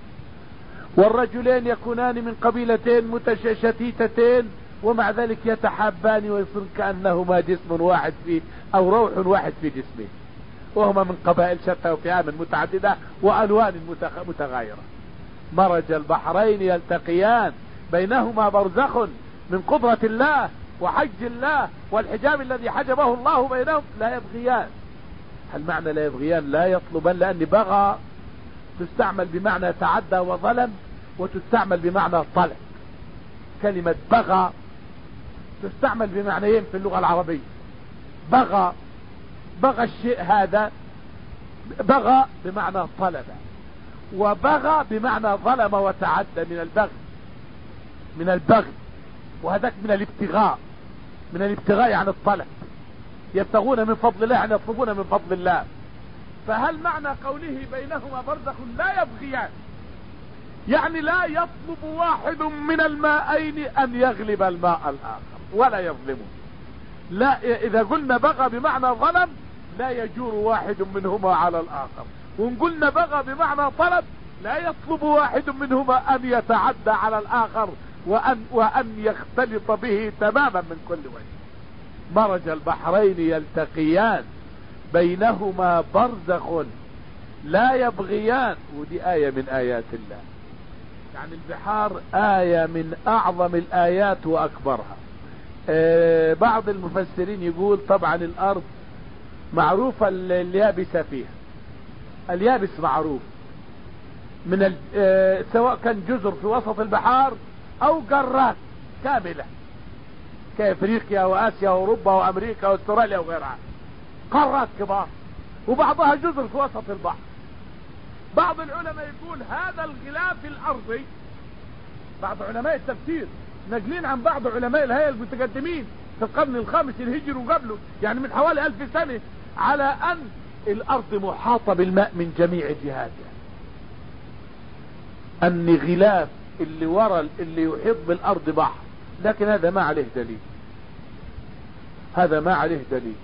والرجلين يكونان من قبيلتين متشتتتين ومع ذلك يتحابان ويصير كأنهما جسم واحد في أو روح واحد في جسمه، وهما من قبائل شتى وفئام متعددة وألوان متغايرة. مرج البحرين يلتقيان بينهما برزخ من قدرة الله وحج الله والحجاب الذي حجبه الله بينهم لا يبغيان. هل معنى لا يبغيان؟ لا يطلبان، لأن بغى تستعمل بمعنى تعدى وظلم وتستعمل بمعنى طلب. كلمة بغى تستعمل بمعنيين في اللغة العربية. بغى بغى الشيء هذا، بغى بمعنى طلب، وبغى بمعنى ظلم وتعدى من البغي من البغي وهذاك من الابتغاء من الابتغاء يعني الطلب، يبتغون من فضل الله يعني يطلبون من فضل الله. فهل معنى قوله بينهما برزخ لا يبغيان يعني لا يطلب واحد من الماءين أن يغلب الماء الآخر ولا يظلمه؟ لا، إذا قلنا بغى بمعنى ظلم لا يجور واحد منهما على الآخر، وإن قلنا بغى بمعنى طلب لا يطلب واحد منهما أن يتعدى على الآخر وأن, وأن يختلط به تماما من كل وجه. مرج البحرين يلتقيان بينهما برزخ لا يبغيان، ودي آية من آيات الله. يعني البحار آية من أعظم الآيات وأكبرها. آه بعض المفسرين يقول طبعا الأرض معروفة اليابسة فيها، اليابس معروف من آه سواء كان جزر في وسط البحار أو قارات كاملة كأفريقيا وآسيا وأوروبا وأمريكا وأستراليا وغيرها، قارات كبار وبعضها جزر في وسط البحر. بعض العلماء يقول هذا الغلاف الأرضي، بعض علماء التفسير ناقلين عن بعض علماء الهيئة المتقدمين في القرن الخامس الهجري وقبله، يعني من حوالي ألف سنة، على أن الأرض محاطة بالماء من جميع جهاتها، أن غلاف اللي ورا اللي يحيط بالأرض بحر، لكن هذا ما عليه دليل، هذا ما عليه دليل.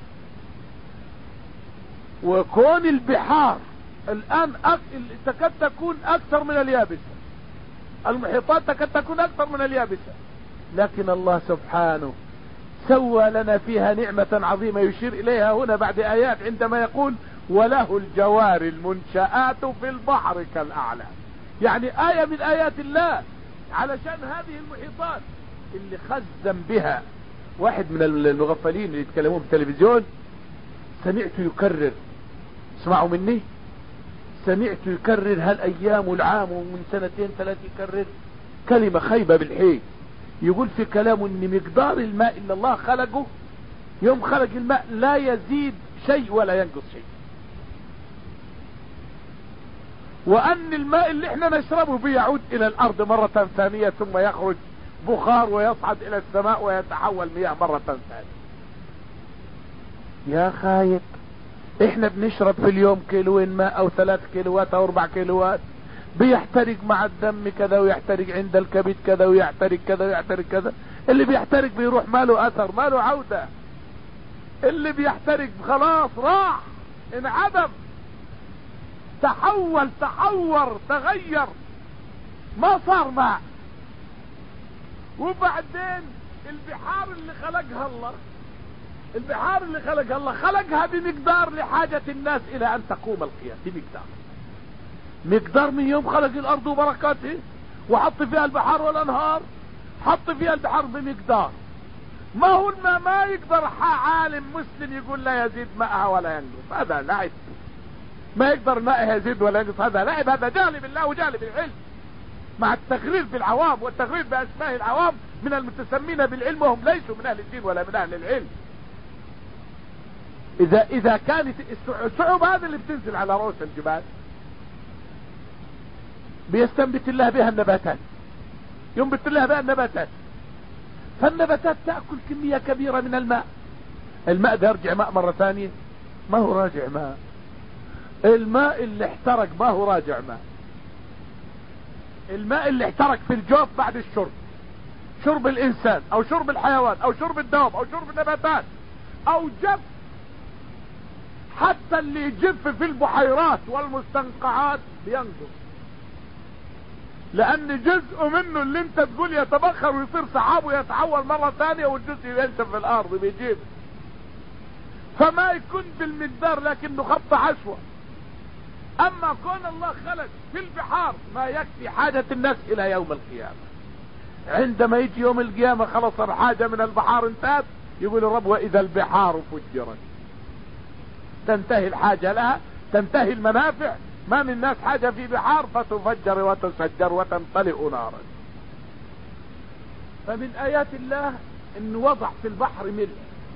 وكون البحار الآن تكاد تكون أكثر من اليابسة، المحيطات تكاد تكون أكثر من اليابسة، لكن الله سبحانه سوى لنا فيها نعمة عظيمة يشير إليها هنا بعد آيات عندما يقول وله الجوار المنشآت في البحر كالأعلام. يعني آية من آيات الله علشان هذه المحيطات اللي خزن بها. واحد من المغفلين اللي يتكلمون بالتلفزيون سمعته يكرر، اسمعوا مني، سمعته يكرر هالأيام والعام ومن سنتين ثلاث يكرر كلمة خيبة بالحي. يقول في كلامه ان مقدار الماء اللي الله خلقه يوم خلق الماء لا يزيد شيء ولا ينقص شيء، وان الماء اللي احنا نشربه بيعود الى الارض مرة ثانية ثم يخرج بخار ويصعد الى السماء ويتحول مياه مرة ثانية. يا خايب، احنا بنشرب في اليوم كيلوين ماء او ثلاث كيلوات او اربع كيلوات، بيحترق مع الدم كذا ويحترق عند الكبد كذا ويحترق كذا ويحترق كذا. اللي بيحترق بيروح ما له اثر، ما له عودة. اللي بيحترق خلاص راح، انعدم، تحول، تحور، تغير، ما صار ماء. وبعدين البحار اللي خلقها الله، البحار اللي خلقها الله خلقها بمقدار لحاجة الناس الى ان تقوم القيامة، بمقدار مقدار من يوم خلق الارض وبركاته وحط فيها البحار والانهار، حط فيها البحار بمقدار. ما هو الماء ما يقدر عالم مسلم يقول لا يزيد ماءها ولا ينقص، هذا لعب. ما يقدر ماءها يزيد ولا ينقص، هذا لعب، هذا جهل بالله وجهل بالعلم، مع التغرير بالعوام والتغرير باسماء العوام من المتسمين بالعلم وهم ليسوا من اهل الدين ولا من اهل العلم. اذا اذا كانت السحب هذا اللي بتنزل على رؤوس الجبال بيستنبت الله بها النباتات، ينبت الله بها النباتات، فالنباتات تأكل كمية كبيرة من الماء. الماء ده يرجع ماء مرة ثانية؟ ما هو راجع ماء. الماء اللي احترق ما هو راجع ماء. الماء اللي احترق في الجوف بعد الشرب، شرب الانسان او شرب الحيوان او شرب الدواب او شرب النباتات او جف، حتى اللي يجف في البحيرات والمستنقعات بينقص، لان جزء منه اللي انت تقول يتبخر ويصير سحاب ويتحول مرة ثانية والجزء ينشف في الارض بيجيب. فما يكون بالمقدار لكنه خط عشوة. اما كون الله خلق في البحار ما يكفي حاجة الناس الى يوم القيامة. عندما يجي يوم القيامة خلص الحاجة من البحار انتهت، يقول الرب واذا البحار فجرت، تنتهي الحاجة لها، تنتهي المنافع، ما من الناس حاجة في بحار فتفجر وتسجر وتمتلئ نارا. فمن آيات الله ان وضع في البحر ملح.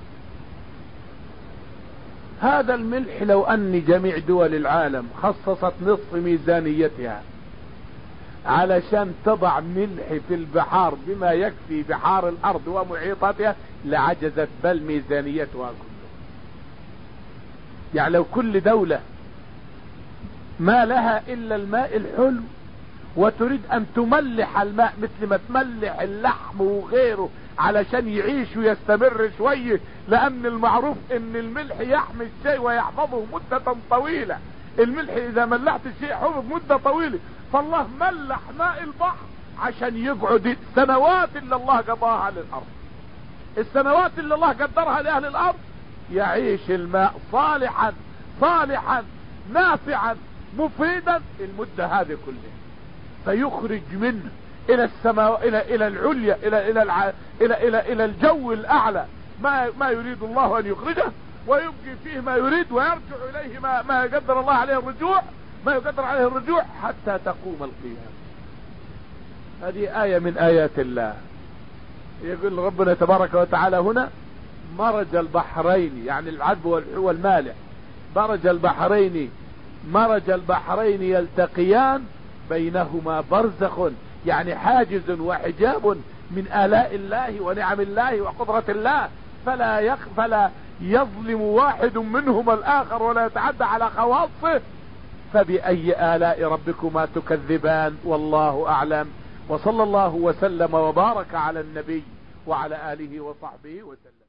هذا الملح لو ان جميع دول العالم خصصت نصف ميزانيتها علشان تضع ملح في البحار بما يكفي بحار الارض ومحيطاتها لعجزت بل ميزانيتها كلها. يعني لو كل دولة ما لها الا الماء الحلو وتريد ان تملح الماء مثل ما تملح اللحم وغيره علشان يعيش ويستمر شوية، لان المعروف ان الملح يحمي الشيء ويحفظه مدة طويلة. الملح اذا ملحت الشيء حفظ مدة طويلة، فالله ملح ماء البحر عشان يقعد السنوات اللي الله قضاها للارض، السنوات اللي الله قدرها لاهل الارض يعيش الماء صالحا صالحا نافعا مفيدا المدة هذه كلها، فيخرج منه الى السماء الى الى العليا الى الى الع... الى الى الى الجو الاعلى ما ما يريد الله ان يخرجه، ويبقي فيه ما يريد ويرجع اليه ما ما يقدر الله عليه الرجوع، ما يقدر عليه الرجوع حتى تقوم القيامة. هذه آية من آيات الله. يقول ربنا تبارك وتعالى هنا مرج البحرين، يعني العذب والمالح، مرج البحرين مرج البحرين يلتقيان بينهما برزخ، يعني حاجز وحجاب من آلاء الله ونعم الله وقدرة الله، فلا يخ فلا يظلم واحد منهما الآخر ولا يتعدى على خواصه. فبأي آلاء ربكما تكذبان؟ والله أعلم، وصلى الله وسلم وبارك على النبي وعلى آله وصحبه وسلم.